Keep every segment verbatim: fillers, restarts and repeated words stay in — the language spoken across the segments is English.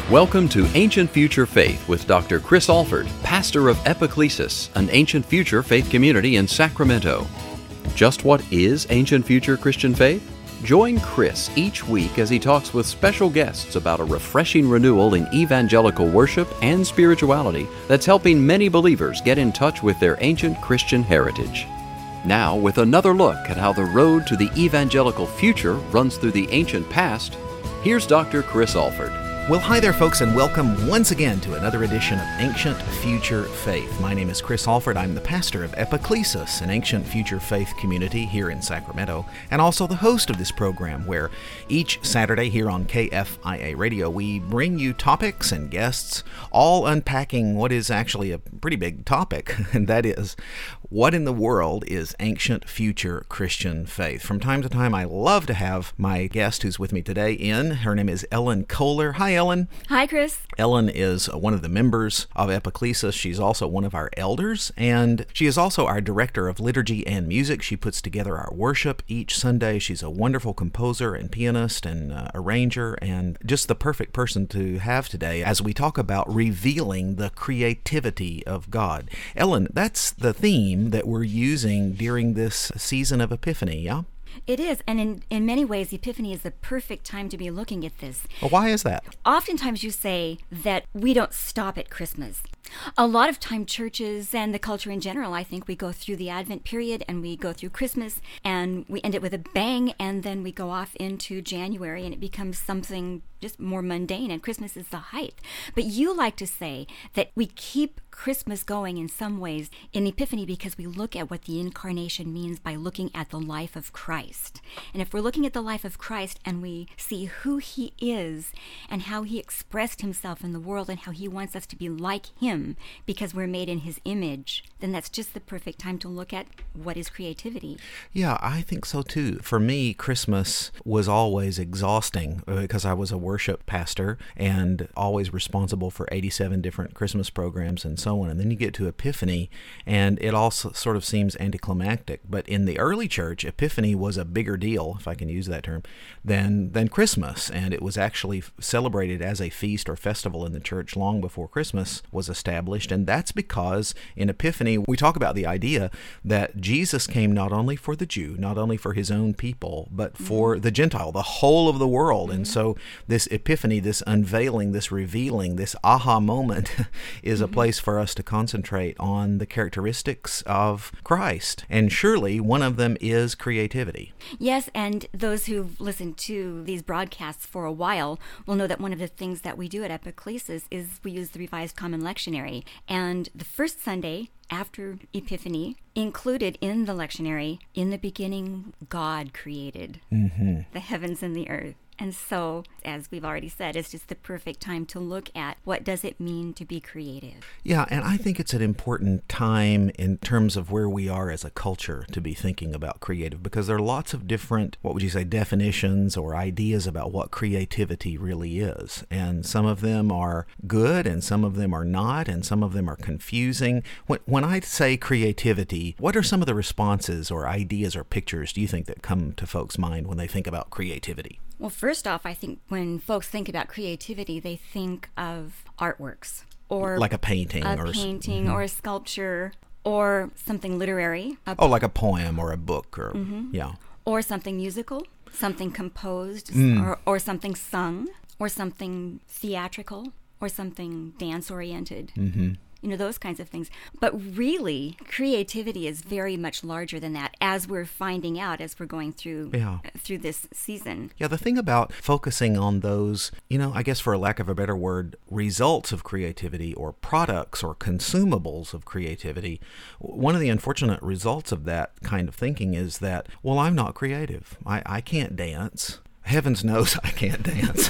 Welcome to Ancient Future Faith with Doctor Chris Alford, pastor of Epiclesis, an ancient future faith community in Sacramento. Just what is ancient future Christian faith? Join Chris each week as he talks with special guests about a refreshing renewal in evangelical worship and spirituality that's helping many believers get in touch with their ancient Christian heritage. Now, with another look at how the road to the evangelical future runs through the ancient past, here's Doctor Chris Alford. Well, hi there, folks, and welcome once again to another edition of Ancient Future Faith. My name is Chris Alford. I'm the pastor of Epiclesis, an ancient future faith community here in Sacramento, and also the host of this program, where each Saturday here on K F I A Radio, we bring you topics and guests, all unpacking what is actually a pretty big topic, and that is, what in the world is ancient future Christian faith? From time to time, I love to have my guest who's with me today in. Her name is Ellen Kohler. Hi, Ellen. Hi, Chris. Ellen is one of the members of Epiclesis. She's also one of our elders, and she is also our director of liturgy and music. She puts together our worship each Sunday. She's a wonderful composer and pianist and uh, arranger, and just the perfect person to have today as we talk about revealing the creativity of God. Ellen, that's the theme that we're using during this season of Epiphany, yeah? It is, and in, in many ways, Epiphany is the perfect time to be looking at this. Well, why is that? Oftentimes you say that we don't stop at Christmas. A lot of time churches and the culture in general, I think we go through the Advent period and we go through Christmas and we end it with a bang, and then we go off into January and it becomes something just more mundane, and Christmas is the height. But you like to say that we keep Christmas going in some ways in Epiphany because we look at what the incarnation means by looking at the life of Christ. And if we're looking at the life of Christ and we see who he is and how he expressed himself in the world and how he wants us to be like him because we're made in his image, then that's just the perfect time to look at what is creativity. Yeah, I think so too. For me, Christmas was always exhausting because I was a worship pastor and always responsible for eighty-seven different Christmas programs and so on. And then you get to Epiphany and it also sort of seems anticlimactic. But in the early church, Epiphany was a bigger deal, if I can use that term, than, than Christmas. And it was actually celebrated as a feast or festival in the church long before Christmas was established. And that's because in Epiphany, we talk about the idea that Jesus came not only for the Jew, not only for his own people, but for mm-hmm. the Gentile, the whole of the world. Mm-hmm. And so this Epiphany, this unveiling, this revealing, this aha moment is mm-hmm. a place for us to concentrate on the characteristics of Christ. And surely one of them is creativity. Yes, and those who've listened to these broadcasts for a while will know that one of the things that we do at Epiclesis is we use the Revised Common Lectionary. And the first Sunday after Epiphany, included in the lectionary, in the beginning, God created mm-hmm. the heavens and the earth. And so, as we've already said, it's just the perfect time to look at what does it mean to be creative. Yeah, and I think it's an important time in terms of where we are as a culture to be thinking about creative, because there are lots of different, what would you say, definitions or ideas about what creativity really is. And some of them are good and some of them are not, and some of them are confusing. When, when I say creativity, what are some of the responses or ideas or pictures do you think that come to folks' mind when they think about creativity? Well, first off, I think when folks think about creativity, they think of artworks. Or like a painting. A or painting mm-hmm. or a sculpture or something literary. Oh, like a poem or a book or, mm-hmm. yeah. Or something musical, something composed, mm. or, or something sung, or something theatrical, or something dance-oriented. Mm-hmm. You know, those kinds of things. But really, creativity is very much larger than that, as we're finding out as we're going through yeah. uh, through this season. Yeah, the thing about focusing on those, you know, I guess for a lack of a better word, results of creativity or products or consumables of creativity, one of the unfortunate results of that kind of thinking is that, well, I'm not creative. I, I can't dance. Heavens knows I can't dance.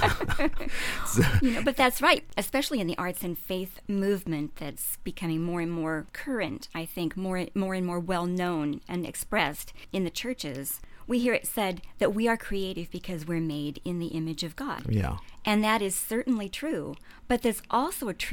so. You know, but that's right, especially in the arts and faith movement that's becoming more and more current, I think, more, more and more well-known and expressed in the churches. We hear it said that we are creative because we're made in the image of God. Yeah. And that is certainly true. But there's also a truth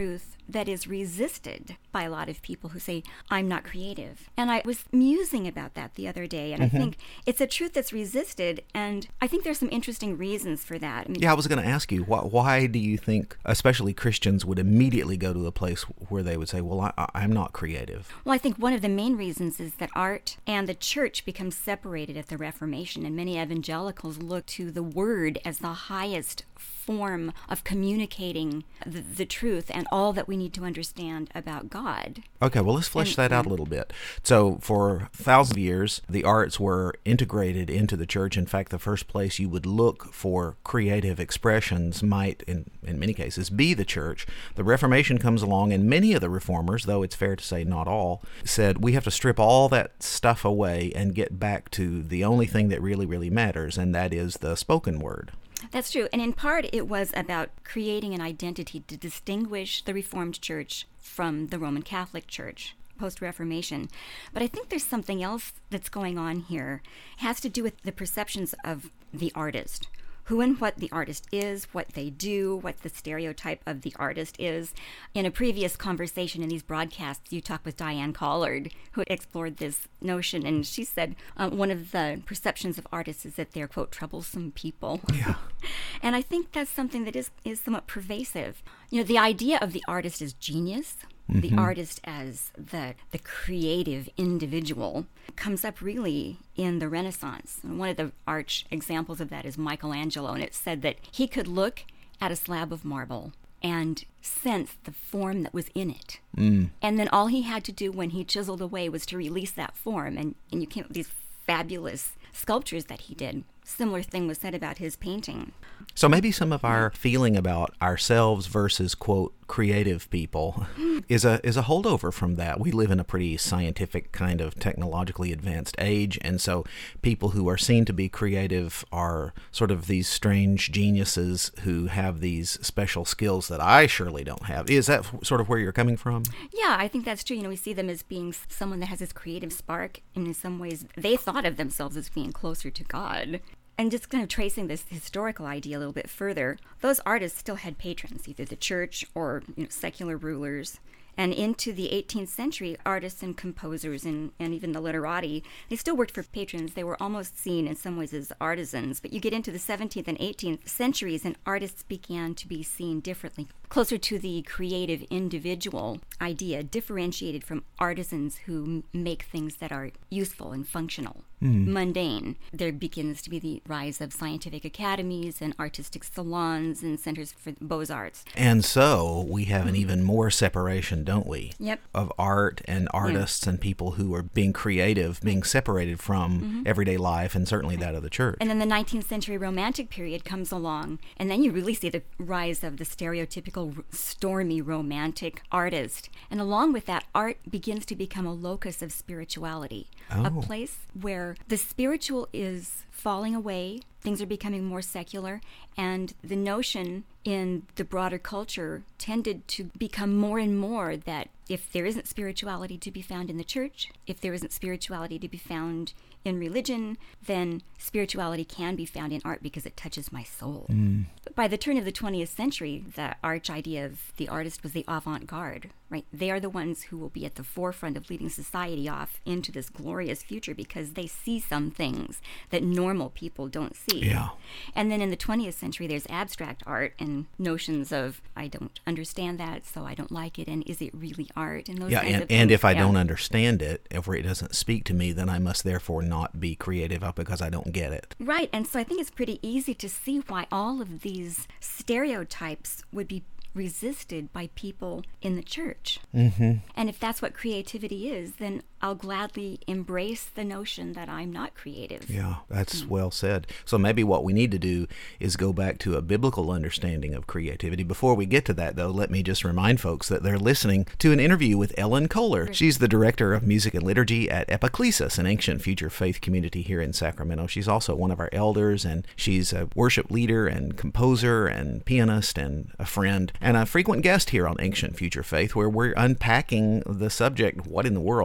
that is resisted by a lot of people who say, I'm not creative. And I was musing about that the other day, and mm-hmm. I think it's a truth that's resisted, and I think there's some interesting reasons for that. I mean, yeah, I was going to ask you, why, why do you think, especially Christians, would immediately go to a place where they would say, well, I, I'm not creative? Well, I think one of the main reasons is that art and the church become separated at the Reformation, and many evangelicals look to the Word as the highest form of communicating the, the truth and all that we need to understand about God. Okay, well, let's flesh and, that out a little bit. So for thousands of years, the arts were integrated into the church. In fact, the first place you would look for creative expressions might, in, in many cases, be the church. The Reformation comes along, and many of the reformers, though it's fair to say not all, said we have to strip all that stuff away and get back to the only thing that really, really matters, and that is the spoken word. That's true. And in part, it was about creating an identity to distinguish the Reformed Church from the Roman Catholic Church post-Reformation. But I think there's something else that's going on here. It has to do with the perceptions of the artist. Who and what the artist is, what they do, what the stereotype of the artist is. In a previous conversation in these broadcasts, you talked with Diane Collard, who explored this notion, and she said uh, one of the perceptions of artists is that they're, quote, troublesome people. Yeah. And I think that's something that is, is somewhat pervasive. You know, the idea of the artist as genius, mm-hmm. the artist as the the creative individual, comes up really in the Renaissance. And one of the arch examples of that is Michelangelo, and it's said that he could look at a slab of marble and sense the form that was in it. Mm. And then all he had to do when he chiseled away was to release that form, and, and you came up with these fabulous sculptures that he did. Similar thing was said about his painting. So maybe some of our feeling about ourselves versus, quote, creative people is a is a holdover from that. We live in a pretty scientific kind of technologically advanced age, and so people who are seen to be creative are sort of these strange geniuses who have these special skills that I surely don't have. Is that sort of where you're coming from? Yeah, I think that's true. You know, we see them as being someone that has this creative spark, and in some ways they thought of themselves as being closer to God. And just kind of tracing this historical idea a little bit further, those artists still had patrons, either the church or, you know, secular rulers. And into the eighteenth century, artists and composers and, and even the literati, they still worked for patrons. They were almost seen in some ways as artisans. But you get into the seventeenth and eighteenth centuries, and artists began to be seen differently, closer to the creative individual idea, differentiated from artisans who make things that are useful and functional, mm. mundane. There begins to be the rise of scientific academies and artistic salons and centers for Beaux-Arts. And so we have an even more separation, don't we? Yep. Of art and artists yeah. and people who are being creative, being separated from mm-hmm. everyday life, and certainly that of the church. And then the nineteenth century Romantic period comes along, and then you really see the rise of the stereotypical stormy romantic artist. And along with that, art begins to become a locus of spirituality, oh. a place where the spiritual is falling away, things are becoming more secular, and the notion in the broader culture tended to become more and more that if there isn't spirituality to be found in the church, if there isn't spirituality to be found in religion, then spirituality can be found in art because it touches my soul. Mm. But by the turn of the twentieth century, the arch idea of the artist was the avant-garde, right? They are the ones who will be at the forefront of leading society off into this glorious future because they see some things that normal people don't see. Yeah. And then in the twentieth century, there's abstract art and notions of, I don't understand that, so I don't like it, and is it really art? And those yeah, kinds and, of and things. if I yeah. don't understand it, if it doesn't speak to me, then I must therefore not be creative because I don't get it. Right, and so I think it's pretty easy to see why all of these stereotypes would be resisted by people in the church. Mm-hmm. And if that's what creativity is, then I'll gladly embrace the notion that I'm not creative. Yeah, that's mm. well said. So maybe what we need to do is go back to a biblical understanding of creativity. Before we get to that, though, let me just remind folks that they're listening to an interview with Ellen Kohler. She's the director of music and liturgy at Epiclesis, an ancient future faith community here in Sacramento. She's also one of our elders, and she's a worship leader and composer and pianist and a friend and a frequent guest here on Ancient Future Faith, where we're unpacking the subject, what in the world is ancient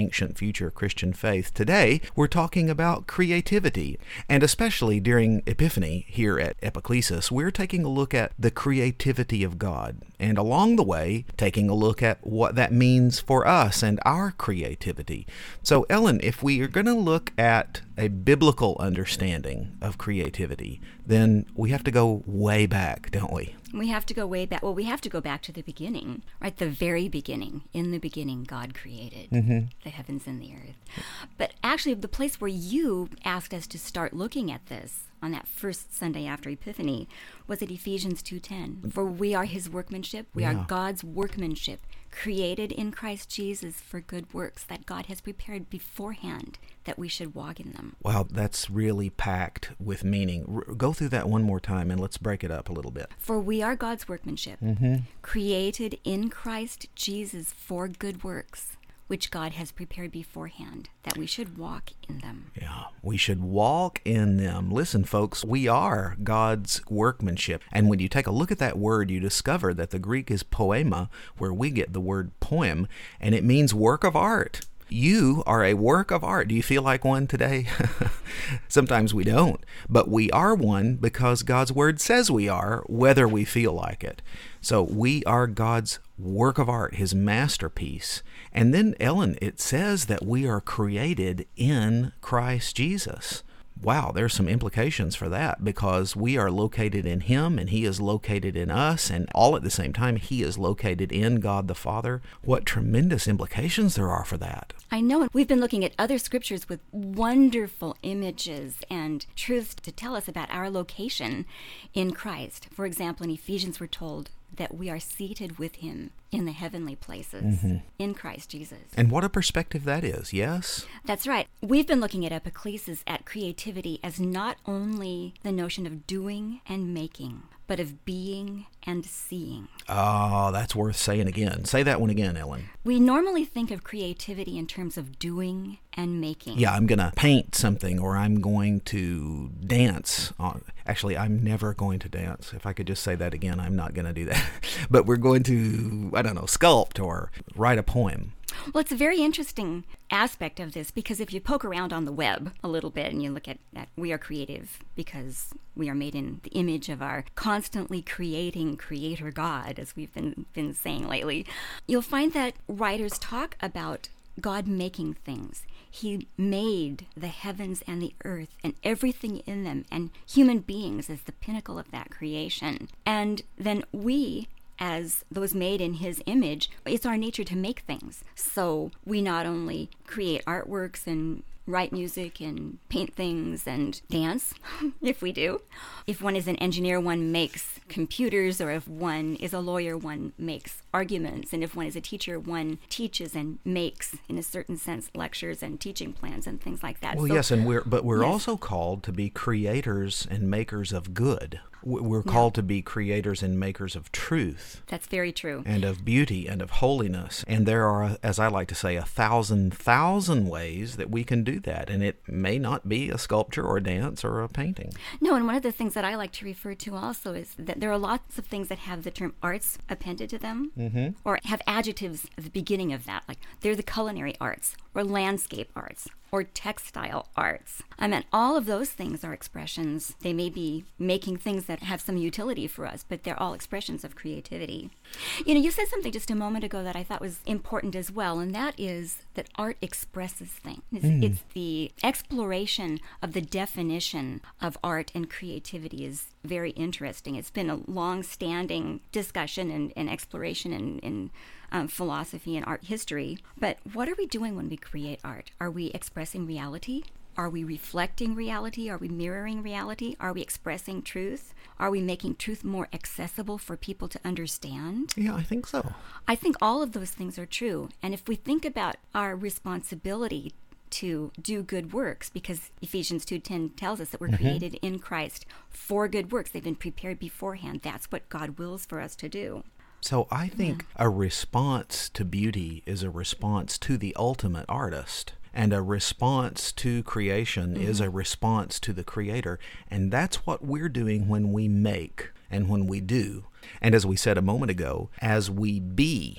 ancient future Christian faith. Today, we're talking about creativity, and especially during Epiphany here at Epiclesis, we're taking a look at the creativity of God, and along the way, taking a look at what that means for us and our creativity. So, Ellen, if we are going to look at a biblical understanding of creativity, then we have to go way back, don't we? We have to go way back. Well, we have to go back to the beginning, right? The very beginning. In the beginning, God created mm-hmm. the heavens and the earth. But actually, the place where you asked us to start looking at this on that first Sunday after Epiphany was at Ephesians two ten. For we are his workmanship. We yeah. are God's workmanship, created in Christ Jesus for good works that God has prepared beforehand that we should walk in them. Wow, that's really packed with meaning. R- go through that one more time and let's break it up a little bit. For we are God's workmanship, mm-hmm. created in Christ Jesus for good works, which God has prepared beforehand, that we should walk in them. Yeah, we should walk in them. Listen, folks, we are God's workmanship. And when you take a look at that word, you discover that the Greek is poema, where we get the word poem, and it means work of art. You are a work of art. Do you feel like one today? Sometimes we don't, but we are one because God's word says we are, whether we feel like it. So we are God's work of art, his masterpiece. And then, Ellen, it says that we are created in Christ Jesus. Wow, there's some implications for that because we are located in him and he is located in us, and all at the same time he is located in God the Father. What tremendous implications there are for that. I know. We've been looking at other scriptures with wonderful images and truths to tell us about our location in Christ. For example, in Ephesians we're told that we are seated with him in the heavenly places mm-hmm. in Christ Jesus. And what a perspective that is, yes? That's right. We've been looking at Epiclesis, at creativity, as not only the notion of doing and making, but of being and seeing. Oh, that's worth saying again. Say that one again, Ellen. We normally think of creativity in terms of doing and making. Yeah, I'm going to paint something, or I'm going to dance. Actually, I'm never going to dance. If I could just say that again, I'm not going to do that. But we're going to, I don't know, sculpt or write a poem. Well, it's a very interesting aspect of this because if you poke around on the web a little bit and you look at that, we are creative because we are made in the image of our constantly creating creator God, as we've been, been saying lately, you'll find that writers talk about God making things. He made the heavens and the earth and everything in them, and human beings as the pinnacle of that creation. And then we, as those made in his image, it's our nature to make things. So we not only create artworks and write music and paint things and dance, if we do. If one is an engineer, one makes computers, or if one is a lawyer, one makes arguments. And if one is a teacher, one teaches and makes, in a certain sense, lectures and teaching plans and things like that. Well, so, yes, and we're but we're yes. also called to be creators and makers of good. We're called yeah. to be creators and makers of truth. That's very true. And of beauty and of holiness. And there are, as I like to say, a thousand, thousand ways that we can do that. And it may not be a sculpture or a dance or a painting. No, and one of the things that I like to refer to also is that there are lots of things that have the term arts appended to them, mm-hmm. or have adjectives at the beginning of that. Like they're the culinary arts, or landscape arts, or textile arts. I mean, all of those things are expressions. They may be making things that have some utility for us, but they're all expressions of creativity. You know, you said something just a moment ago that I thought was important as well, and that is that art expresses things. It's, mm. it's the exploration of the definition of art and creativity is very interesting. It's been a long-standing discussion and, and exploration in, in um, philosophy and art history. But what are we doing when we create art? Are we expressing reality? Are we reflecting reality? Are we mirroring reality? Are we expressing truth? Are we making truth more accessible for people to understand? Yeah, I think so. I think all of those things are true. And if we think about our responsibility to do good works, because Ephesians two ten tells us that we're mm-hmm. created in Christ for good works. They've been prepared beforehand. That's what God wills for us to do. So I think yeah. a response to beauty is a response to the ultimate artist. And a response to creation mm-hmm. is a response to the Creator. And that's what we're doing when we make and when we do. And as we said a moment ago, as we be,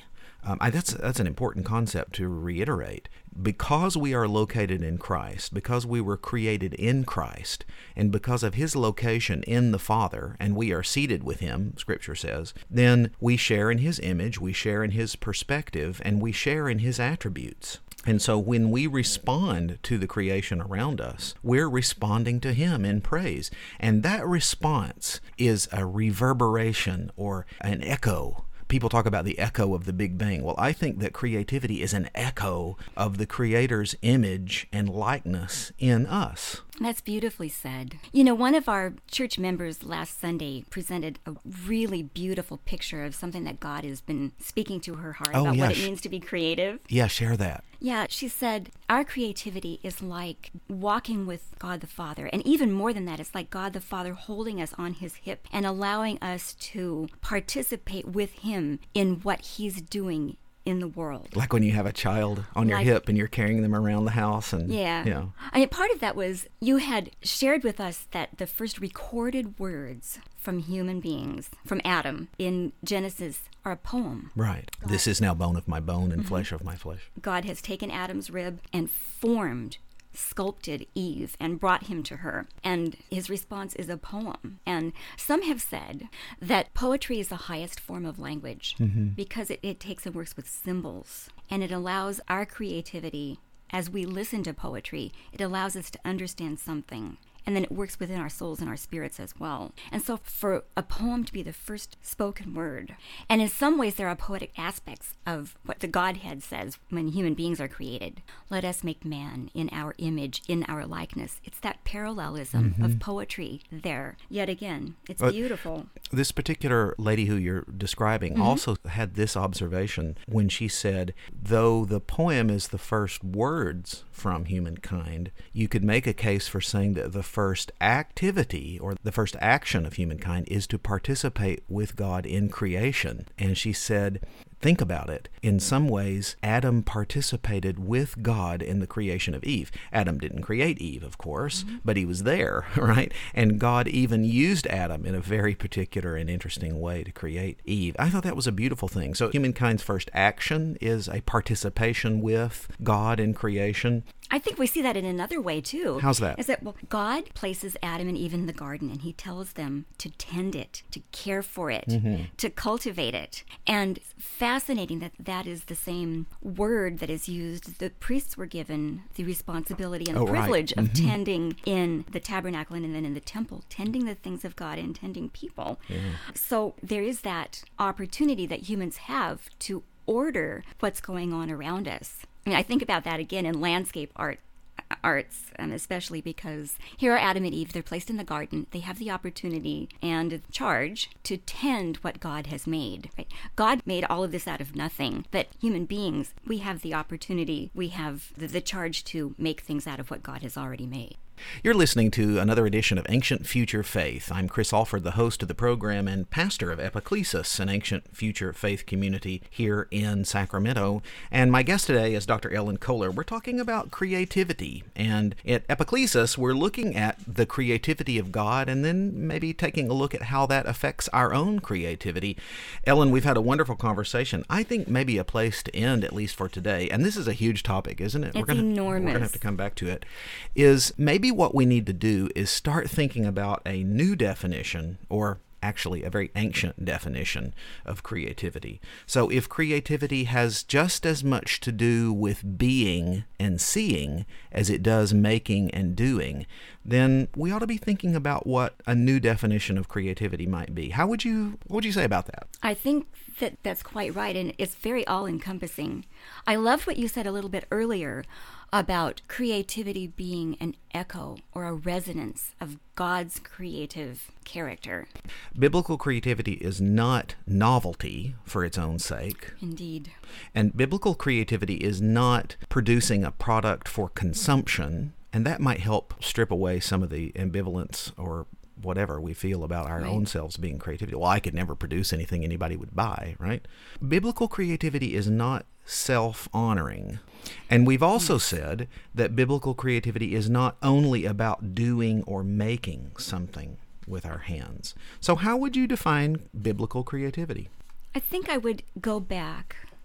Um, I, that's that's an important concept to reiterate. Because we are located in Christ, because we were created in Christ, and because of his location in the Father, and we are seated with him, Scripture says, then we share in his image, we share in his perspective, and we share in his attributes. And so when we respond to the creation around us, we're responding to him in praise. And that response is a reverberation or an echo. People talk about the echo of the Big Bang. Well, I think that creativity is an echo of the Creator's image and likeness in us. That's beautifully said. You know, one of our church members last Sunday presented a really beautiful picture of something that God has been speaking to her heart oh, about yeah. what it means to be creative. Yeah, share that. Yeah, she said, our creativity is like walking with God the Father. And even more than that, it's like God the Father holding us on his hip and allowing us to participate with him in what he's doing in the world. Like when you have a child on your Like- hip and you're carrying them around the house. And Yeah. you know. I mean, part of that was you had shared with us that the first recorded words from human beings, from Adam in Genesis, are a poem. Right. This is now bone of my bone and flesh of my flesh. God has taken Adam's rib and formed, sculpted Eve and brought him to her. And his response is a poem. And some have said that poetry is the highest form of language Mm-hmm. because it, it takes and works with symbols. And it allows our creativity, as we listen to poetry, it allows us to understand something. And then it works within our souls and our spirits as well. And so for a poem to be the first spoken word, and in some ways there are poetic aspects of what the Godhead says when human beings are created. Let us make man in our image, in our likeness. It's that parallelism Mm-hmm. of poetry there. Yet again, it's But- beautiful. This particular lady who you're describing Mm-hmm. also had this observation when she said, though the poem is the first words from humankind, you could make a case for saying that the first activity or the first action of humankind is to participate with God in creation. And she said, think about it. In some ways, Adam participated with God in the creation of Eve. Adam didn't create Eve, of course, mm-hmm. but he was there, right? And God even used Adam in a very particular and interesting way to create Eve. I thought that was a beautiful thing. So humankind's first action is a participation with God in creation. I think we see that in another way, too. How's that? Is that, well, God places Adam and Eve in the garden, and he tells them to tend it, to care for it, mm-hmm. to cultivate it. And it's fascinating that that is the same word that is used. The priests were given the responsibility and the oh, privilege right. of mm-hmm. tending in the tabernacle and then in the temple, tending the things of God and tending people. Yeah. So there is that opportunity that humans have to order what's going on around us. I mean, I think about that again in landscape art, arts, um, especially because here are Adam and Eve. They're placed in the garden. They have the opportunity and charge to tend what God has made. Right? God made all of this out of nothing, but human beings, we have the opportunity, we have the, the charge to make things out of what God has already made. You're listening to another edition of Ancient Future Faith. I'm Chris Alford, the host of the program and pastor of Epiclesis, an ancient future faith community here in Sacramento. And my guest today is Doctor Ellen Kohler. We're talking about creativity. And at Epiclesis, we're looking at the creativity of God and then maybe taking a look at how that affects our own creativity. Ellen, we've had a wonderful conversation. I think maybe a place to end, at least for today, and this is a huge topic, isn't it? It's we're gonna, enormous. We're going to have to come back to it, is maybe what we need to do is start thinking about a new definition, or actually a very ancient definition of creativity. So if creativity has just as much to do with being and seeing as it does making and doing, then we ought to be thinking about what a new definition of creativity might be. How would you, what would you say about that? I think that that's quite right, and it's very all-encompassing. I loved what you said a little bit earlier about creativity being an echo or a resonance of God's creative character. Biblical creativity is not novelty for its own sake. Indeed. And biblical creativity is not producing a product for consumption, and that might help strip away some of the ambivalence or whatever we feel about our right. own selves being creativity. Well, I could never produce anything anybody would buy, right? Biblical creativity is not self-honoring. And we've also yes. said that biblical creativity is not only about doing or making something with our hands. So how would you define biblical creativity? I think I would go back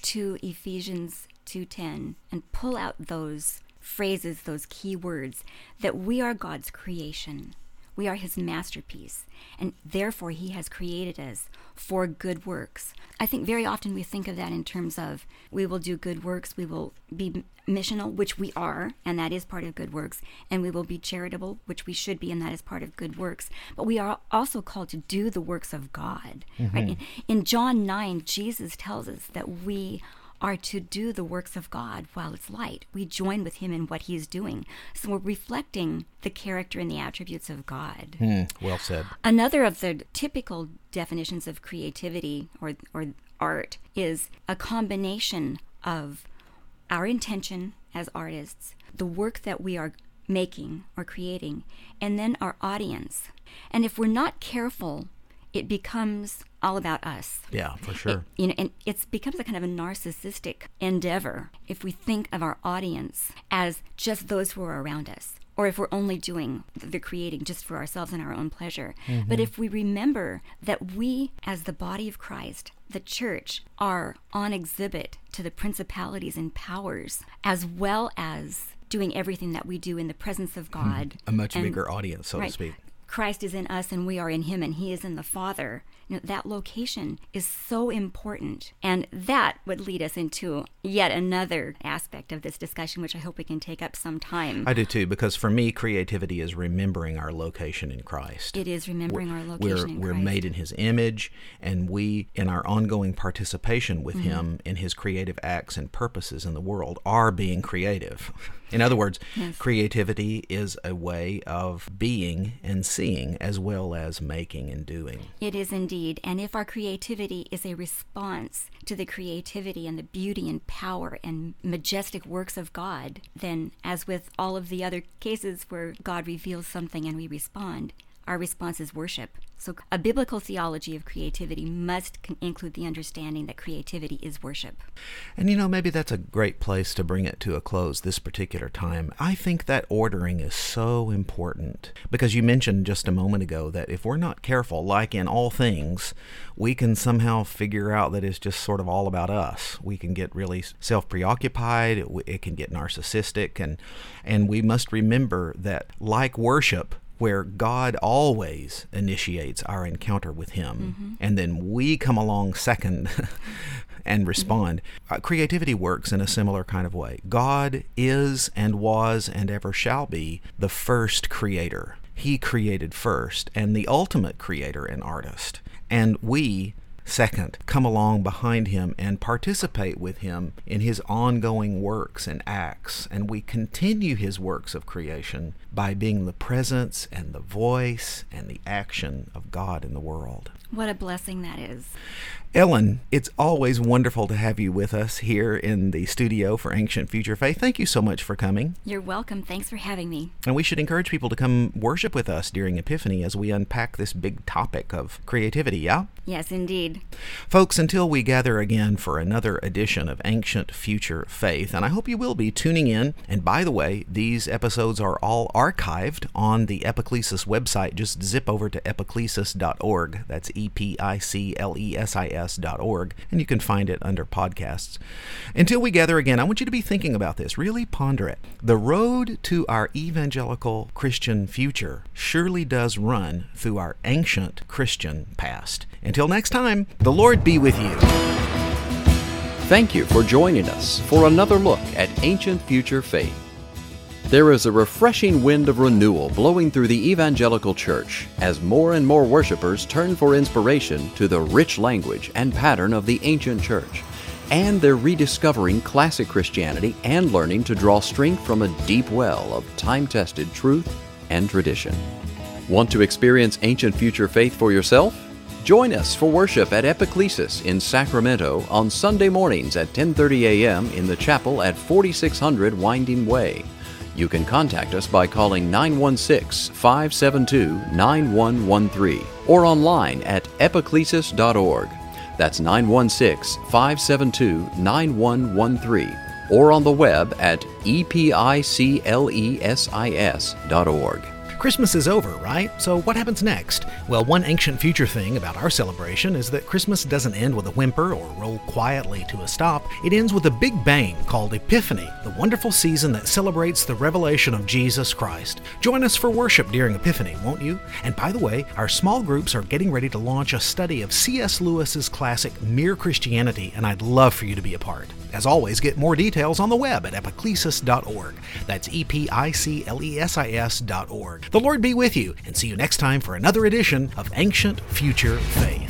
to Ephesians two ten and pull out those phrases, those key words, that we are God's creation. We are his masterpiece, and therefore he has created us for good works. I think very often we think of that in terms of we will do good works, we will be missional, which we are, and that is part of good works, and we will be charitable, which we should be, and that is part of good works. But we are also called to do the works of God. Mm-hmm. Right? In, in John nine, Jesus tells us that we are to do the works of God while it's light. We join with him in what he is doing. So we're reflecting the character and the attributes of God. Mm, well said. Another of the typical definitions of creativity or, or art is a combination of our intention as artists, the work that we are making or creating, and then our audience. And if we're not careful, it becomes all about us. Yeah, for sure. It, you know, and it becomes a kind of a narcissistic endeavor if we think of our audience as just those who are around us, or if we're only doing the creating just for ourselves and our own pleasure. Mm-hmm. But if we remember that we, as the body of Christ, the church, are on exhibit to the principalities and powers, as well as doing everything that we do in the presence of God. A much and, bigger audience, so right, to speak. Christ is in us and we are in him and he is in the Father. You know, that location is so important. And that would lead us into yet another aspect of this discussion, which I hope we can take up some time. I do too, because for me, creativity is remembering our location in Christ. It is remembering we're, our location we're, in we're Christ. We're made in his image, and we, in our ongoing participation with mm-hmm. him in his creative acts and purposes in the world, are being creative. In other words, yes. creativity is a way of being and seeing as well as making and doing. It is indeed. And if our creativity is a response to the creativity and the beauty and power and majestic works of God, then as with all of the other cases where God reveals something and we respond, our response is worship. So a biblical theology of creativity must con- include the understanding that creativity is worship. And you know, maybe that's a great place to bring it to a close this particular time. I think that ordering is so important because you mentioned just a moment ago that if we're not careful, like in all things, we can somehow figure out that it's just sort of all about us. We can get really self-preoccupied, it can get narcissistic, and and we must remember that like worship, where God always initiates our encounter with him, mm-hmm. and then we come along second and respond. Mm-hmm. Uh, creativity works in a similar kind of way. God is and was and ever shall be the first creator. He created first and the ultimate creator and artist. And we, second, come along behind him and participate with him in his ongoing works and acts. And we continue his works of creation by being the presence and the voice and the action of God in the world. What a blessing that is. Ellen, it's always wonderful to have you with us here in the studio for Ancient Future Faith. Thank you so much for coming. You're welcome. Thanks for having me. And we should encourage people to come worship with us during Epiphany as we unpack this big topic of creativity, yeah? Yes, indeed. Folks, until we gather again for another edition of Ancient Future Faith, and I hope you will be tuning in. And by the way, these episodes are all archived on the Epiclesis website. Just zip over to epiclesis dot org. That's E P I C L E S I S dot org, and you can find it under podcasts. Until we gather again, I want you to be thinking about this. Really ponder it. The road to our evangelical Christian future surely does run through our ancient Christian past. Until next time, the Lord be with you. Thank you for joining us for another look at Ancient Future Faith. There is a refreshing wind of renewal blowing through the evangelical church as more and more worshipers turn for inspiration to the rich language and pattern of the ancient church. And they're rediscovering classic Christianity and learning to draw strength from a deep well of time-tested truth and tradition. Want to experience Ancient Future Faith for yourself? Join us for worship at Epiclesis in Sacramento on Sunday mornings at ten thirty a.m. in the chapel at forty-six hundred Winding Way. You can contact us by calling nine one six, five seven two, nine one one three or online at epiclesis dot org. That's nine one six, five seven two, nine one one three or on the web at epiclesis dot org. Christmas is over, right? So what happens next? Well, one ancient future thing about our celebration is that Christmas doesn't end with a whimper or roll quietly to a stop. It ends with a big bang called Epiphany, the wonderful season that celebrates the revelation of Jesus Christ. Join us for worship during Epiphany, won't you? And by the way, our small groups are getting ready to launch a study of C S Lewis's classic Mere Christianity, and I'd love for you to be a part. As always, get more details on the web at epiclesis dot org. That's E P I C L E S I S dot org. The Lord be with you, and see you next time for another edition of Ancient Future Faith.